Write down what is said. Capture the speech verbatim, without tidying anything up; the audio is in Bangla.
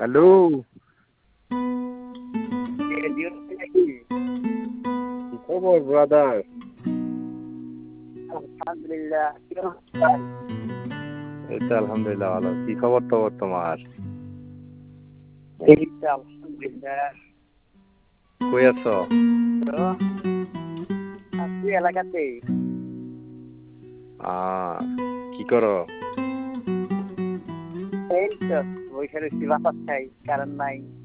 হ্যালো। কি খবর ব্রাদার? আলহামদুলিল্লাহ। এই তো আলহামদুলিল্লাহ ভালো। কি খবর টবর তোমার? এই তো আলহামদুলিল্লাহ। কই আছো? তো আছি এলাকাতেই। আহ কি করো? এই তো বৈশা রয়েছি, বাতাস খাই, কারেন্ট নাই।